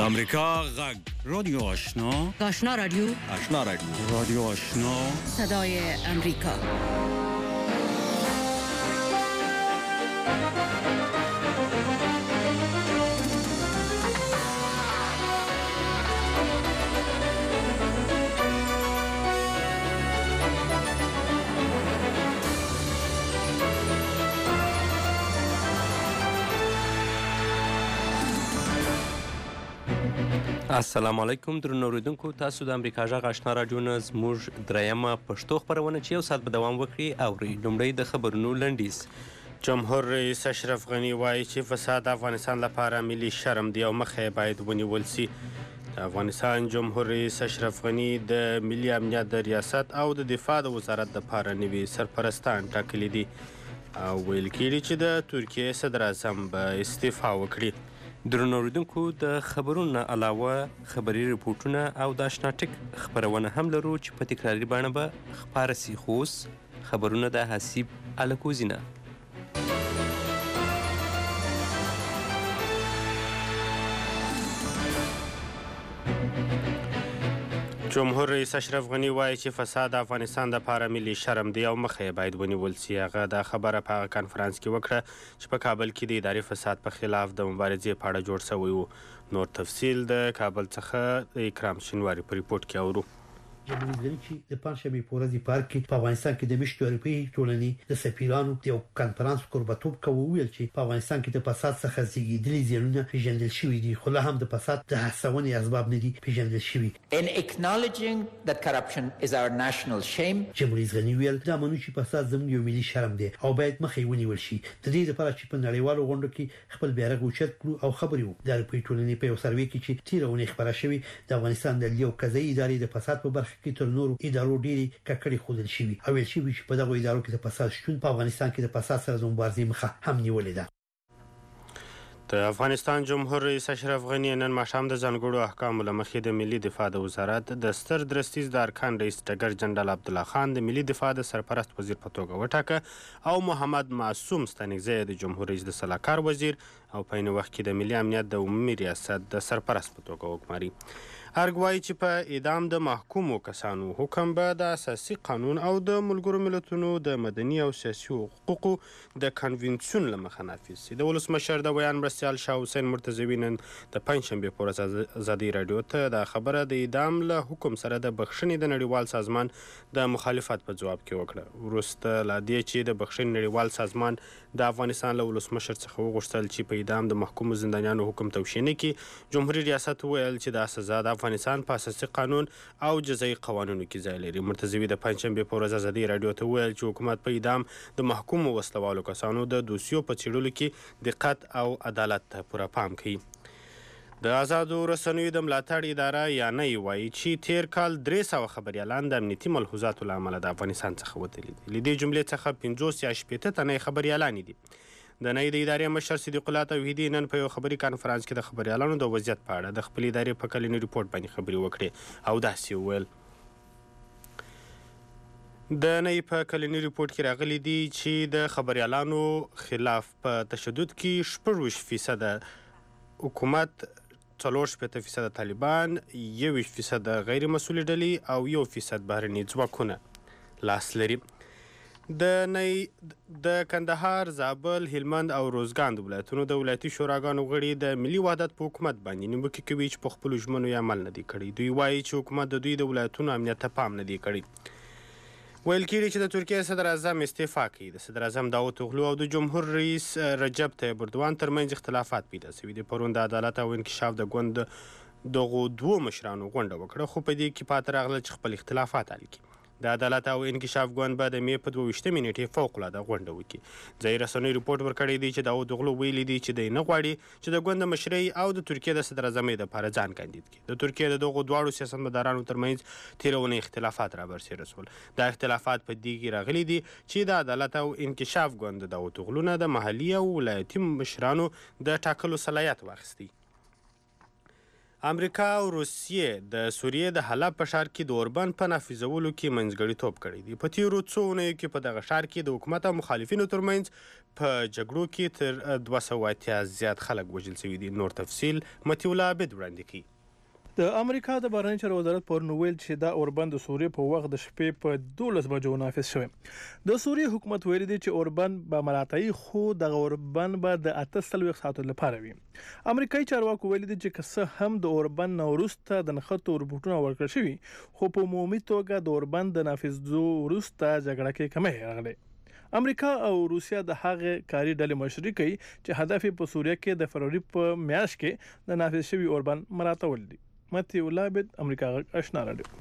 امریکا غږ رادیو آشنا آشنا رادیو رادیو آشنا صدای امریکا. السلام علیکم درنو اوریدونکو، تاسو د امریکا غږ آشنا راډیو نه زموږ دریمه پښتو خپرونه چې یو ساعت به دوام وکړي اورئ. لومړی د خبرونو لنډیز. جمهور رئیس اشرف غني وایي چې فساد افغانستان لپاره ملي شرم دی او مخه باید ونیول شي. د افغانستان جمهور رئیس اشرف غني د ملي امنیت د ریاست او د دفاع د وزارت لپاره نوي سرپرستان ټاکلي دي او ویل کېږي چې د ترکیې صدر اعظم به استعفا وکړي. درنو اوریدونکو، د خبرونو نه علاوه خبري رپورټونه او د اشنا ټک خپرونه هم لرو چې په تکراري بڼه به خپاره سي. خو اوس خبرونه د حسیب الکوزي نه. جمهور رئیس اشرف غني وایي چې فساد د افغانستان لپاره ملي شرم دی او مخه باید ونیول شي. هغه دا خبره په هغه کنفرانس کې وکړه چې په کابل کې د اداري فساد په خلاف د مبارزې په اړه جوړ شوی و. نور تفصیل د کابل څخه د اکرام شینواري په ریپورت کې اورو. جمهوریت غني چې د پنځشنبې په ورځ پارک کې په افغانستان کې د مشتو اروپایي ټولنې د سفیرانو د یو کنفرانس کوربتوب کوي، ویل چې په افغانستان کې د فساد څخه زیږیدلي زیانونه پیژندل شوي دي، خو لا هم د فساد د هڅونې اسباب نه دي پیژندل شوي. In acknowledging that corruption is our national shame, جمهوریت غني ویل دا منو چې فساد زموږ یو ملي شرم دی او باید مخې ونیول شي. د دې لپاره چې په نړیوالو غونډو کې خپل بیرغ اوچت کړو او خبرې وو. د اروپایي ټولنې په یو سروې کې چې تیرونه خبره شوې د افغانستان د یو قضایي ادارې د فساد په برخه کې تر نورو ادارو ډېری ککړې خودل شوي او ویل شوي چې په دغه ادارو کې د فساد شتون په افغانستان کې د فساد سره د مبارزې مخه هم نیولې ده. د افغانستان جمهور رئیس اشرف غني نن ماښام د ځانګړو احکامو له مخې د ملي دفاع د وزارت د ستر درستیز د ارکان رئیس ډګر جنرال عبدالله خان د ملي دفاع د سرپرست وزیر په توګه وټاکه او محمد معصوم ستانکزی د جمهور رئیس د سلاکار وزیر او په عین وخت کې د ملي امنیت د عمومي ریاست د سرپرست په توګه وګماري. ارګ وایي چې په اعدام د محکومو کسانو حکم به د اساسي قانون او د ملګرو ملتونو د مدني او سیاسي حقوقو د کنونسیون له مخه نافذ شي. د ولسمشر د بیان مرستیال شاه حسین مرتضوي نن د پنجشنبې په ورځ ازادي راډیو ته دا خبره د اعدام له حکم سره د بخښنې د نړیوال سازمان د مخالفت په ځواب کې وکړه. وروسته لا دې چې د بخښنې نړیوال سازمان د افغانستان له ولسمشر څخه وغوښتل چې په اعدام د محکومو زندانیانو حکم توشیح نه کړي، جمهوري ریاست وویل چې دا سزا د افغانستان په اساسي قانون او جزایي قوانینو کې ځای لري. مرتضوي د پنجشنبې په ورځ ازادي راډیو ته وویل چې حکومت په اعدام د محکومو وسلوالو کسانو د دوسیو په څېړلو کې دقت او عدالت ته پوره پام کوي. د آزادو رسنیو د ملاتړ اداره یانۍ وایي چې تیر کال 300 خبریالان د امنیتي ملحوظاتو له امله د افغانستان څخه وتلي دي. له دې جملې څخه 50 یا 60 تنه خبریالان دي. د نړۍ د ادارې مشر صدیق الله توحیدي نن په یو خبري کانفرنس کې د خبریالانو د وضعیت په اړه د خپل ادارې په کلني ریپورت باندې خبري وکړې او داسې وویل. د نړۍ په کلني ریپورت کې راغلي دي چې د خبریالانو خلاف په تشدد کې 40% حکومت، 40% طالبان، 1% غیر مسؤلې ډلې او 1% بهرني ځواکونه لاس لري. د کندهار، زابل، هلمند او روزګان د ولایتونو د ولایتي شوراګانو غړي د ملي وحدت په حکومت باندې نیوکې کوي چې په خپلو ژمنو یې عمل نه دی کړی. دوی وایي چې حکومت د دوی د ولایتونو امنیت ته پام نه دی کړی. ویل کېږي چې د ترکیې صدر اعظم استعفا کوي. د صدر اعظم داود اوغلو او د جمهور رئیس رجب طیب اردوان ترمنځ اختلافات پیدا شوي دي. پرون د عدالت او انکشاف د ګوند دغو دوو مشرانو غونډه وکړه، خو په دې کې پاتې راغله چې خپل اختلافات حل کړي. د عدالت او انکشاف ګوند به د مې په 22 نیټې فوق‌العاده غونډه وکړي. ځایي رسنیو ریپورټ ورکړی دی چې داود اوغلو ویلي دی چې دی نه غواړي چې د ګوند مشرۍ او د ترکیې د صدر اعظمۍ دپاره ځان کاندید کړي. د ترکیې د دغو دواړو سیاستمدارانو ترمنځ تېره اونۍ اختلافات رابرسېره شول. دا اختلافات په دې کې راغلي دي چې د عدالت او انکشاف ګوند د داود اوغلو نه د محلي او ولایتي مشرانو د ټاکلو صلاحیت واخیستی. امریکا او روسیې د سوریې د حلب په ښار کې د اوربند په نافذولو کې منځګړیتوب کړی دی. په تیرو څو اونیو کې په دغه ښار کې د حکومت او مخالفینو ترمنځ په جګړو کې تر 280 زیات خلک وژل شوي دي. نور تفصیل متي الله عابد وړاندې کوي. د امریکا د بهرنیو چارو وزارت پرون ویل چې دا اوربند د سوریې په وخت د شپې په 12 بجو نافذ شوی. د سوریې حکومت ویلي دی چې اوربند به مراتعي خو د اوربند به د 48 ساعتو لپاره وي. امریکایي چارواکو ویلي دی چې که هم د اوربند نه وروسته د نښتو رپورټونه ورکړل شوي خو په عمومي توګه د اوربند د نافذېدو وروسته جګړه کې کمی راغلی. امریکا او روسیا د هغه کاري ډلې مشري کوي چې هدف په سوریه کې د فروری په میاشت کې د نافذ شوي اوربند مراعاتول دي. متي الله عابد امریکا آشنا رادیو.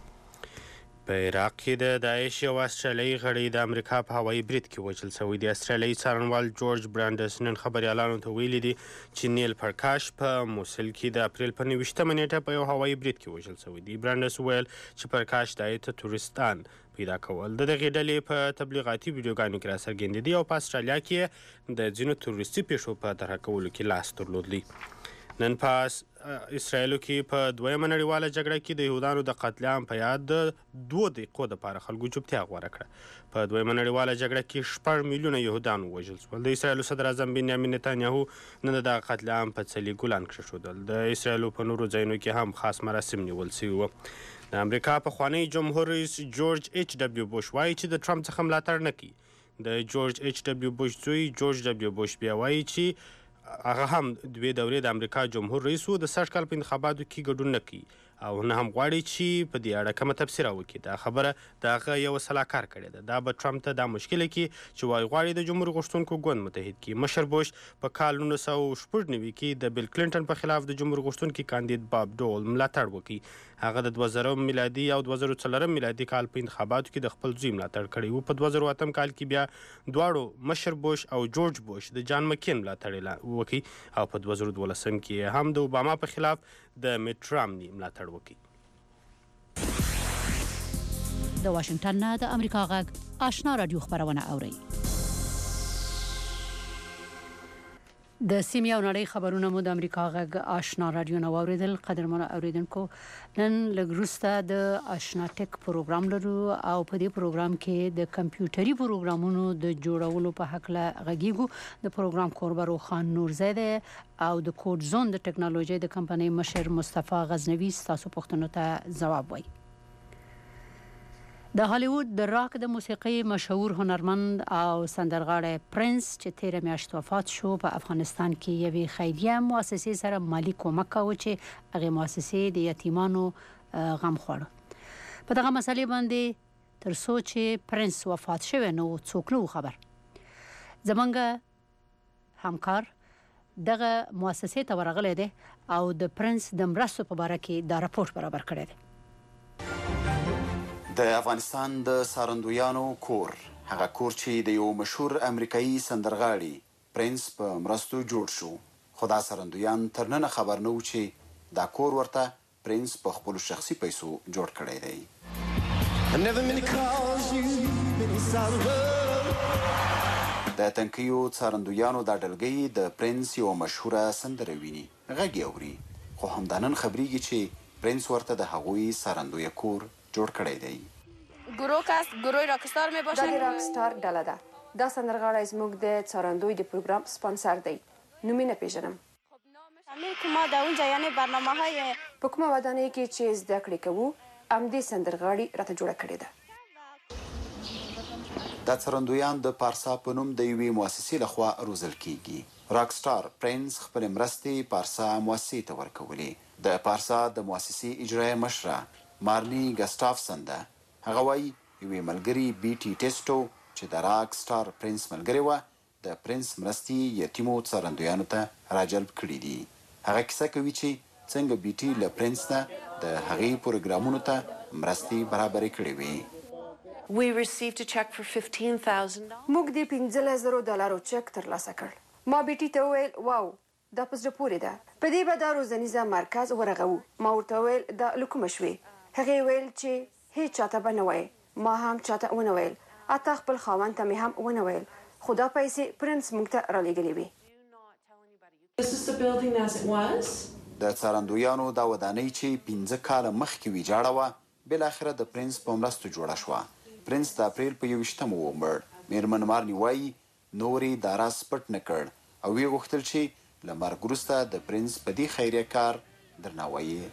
په عراق کې د داعش یو استرالیایي غړی د امریکا په هوایي برید کې وژل شوی دی. استرالیایي څارنوال جورج برانډس نن خبریالانو ته ویلي دي چې نیل پرکاش په موسل کې د اپریل په 29 نیټه په یو هوایي برید کې وژل شوی دی. برانډس ویل چې پرکاش دایته تورستان پیدا کول د دغې ډلې په تبلیغاتي ویډیوګانو کې راڅرګندې دي او په استرالیا کې د ځینو تروریستي پیښو په طرحه کولو کې لاس درلودلی. نن په اسرائیلو کې په دویمه نړیواله جګړه کې د یهودانو د قتل عام په یاد د 2 دقیقو دپاره خلکو چوپتیا غوره کړه. په دویمه نړیواله جګړه کې 6 میلیونه یهودان ووژل شول. د اسرائیلو صدر اعظم بنیامین نتانیاهو نن د دغه قتل عام په څلي ګلان کېښودل. د اسرائیلو په نورو ځایونو کې هم خاص مراسم نیول شوي وو. د امریکا پخوانی جمهور رئیس جورج ایچ ډبلیو بوش وایي چې د ټرمپ څخه ملاتړ نه کوي. د جورج ایچ ډبلیو بوش زوی جورج ډبلیو بوش بیا وایي چې هغه هم 2 دورې د امریکا جمهور رئیس و د 60 کال په انتخاباتو کې ګډون نه کوي او نه هم غواړي چې په دې اړه کومه تبصره وکړي. دا خبره د هغه یو سلاکار کړې ده. دا به ټرمپ ته دا مشکله کې چې وایي غواړي د جمهور غوښتونکو ګوند متحد کړي. مشر بوش په کال 1996 کې د بیل کلینټن په خلاف د جمهور غوښتونکي کاندید باب ډول ملاتړ وکړي. هغه د 2000 میلادي او 2004 میلادي کال په انتخاباتو کې د خپل زوی ملاتړ کړی و. په 2008 کال کې بیا دواړو مشر بوش او جورج بوش د جان مکین ملاتړ وکړي او په 2012 کې هم د اوباما په خلاف د میټ رامني ملاتړ وکړي. د واشنگټن نه د امریکا غږ آشنا رادیو خبرونه اوري. د سیمې او نړۍ خبرونه مو د امریکا غږ آشنا رادیو نو اوریدل. قدرمنو اوریدونکو نن لګروسته د آشنا ټیک پروګرام لرو او په دې پروګرام کې د کمپیوټري پروګرامونو د جوړولو په حق له غږیږو. د پروګرام کوربرو خان نورزاده او د کوډ زون د ټکنالوژي د کمپنۍ مشر مصطفی غزنوي تاسو پوښتنو ته جواب وایي. د هالیوود د راک د موسیقي مشهور هنرمند او سندرغاړی پرنس چې 13 میاشت وفات شو په افغانستان کې یوې خیریه مؤسسې سره مالی کومک کاوه چې هغه مؤسسې د یتیمانو غم خوړ. په دغه مسلې باندې تر څو چې پرنس وفات شوی نو څوک نو خبر. زمونږ همکار دغه مؤسسې ته ورغلی دی او د پرنس د مرستو په باره کې دا راپورټ برابر کړی دی. د افغانستان د سارندویانو کور، هغه کور چې د یو مشهور امریکایي سندرغاړي پرنس په مرستو جوړ شو، خو دا سارندویان تر ننه خبر نه و چې دا کور ورته پرنس په خپلو شخصي پیسو جوړ کړی دی. د تنکیو څارندویانو دا ډلګۍ د پرنس یو مشهوره سندره ویني، غږ یې اوري، خو همدا نن خبریږي چې پرنس ورته د هغوی سارندویه کور جوړ کړی دی. گروه راکستار می باشه. دا راکستار ډله ده. دا سندرغاړی زموږ د څارندوی د پروګرام سپانسر دی. نوم یې نه پیژنم. ما د اونجا یعنی برنامه‌های په کومه ودانۍ کې چې زده کړې کوو همدې سندرغاړي راته جوړه کړې ده. دا څارندویان د پارسا په نوم د یوې مؤسسې لخوا روزل کیږي. راکستار پرنس خپل مرستې پارسا مؤسسې ته ورکولې. د پارسا د مؤسسې اجرایه مشره مارني ګسټافسن ده. هغه وایي یوې ملګري بي ټي ټیسټو چې د راک سټار پرنس ملګرې وه د پرنس مرستې یتیمو څارندویانو ته راجلب کړي دي. هغه کیسه کوي چې څنګه بي ټي له پرنس نه د هغې پروګرامونو ته مرستې برابرې کړې وې. موږ د $15,000 چک ترلاسه کړ. ما بي ټي ته وویل واو دا په زړه پورې ده. په دې به دا روزنیزه مرکز ورغوو. ما ورته وویل دا له کومه شوې؟ هغې ویل چې هیڅ چاته به نه وایې. ما هم چاته ونه ویل. حتی خپل خاوند ته مې هم ونه ویل. خو دا پیسې پرنس موږ ته رالیږلې وې. د څارندویانو دا ودانۍ چې 15 کاله مخکې ویجاړه وه بل اخره د پرنس په مرستو جوړه شوه. پرنس د اپریل په 21 ومړ. میرمن مارني وایي نورې دا راز پټ نه کړ او ویې غوښتل چې له مرګ وروسته د پرنس په دې خیریه کار درناوی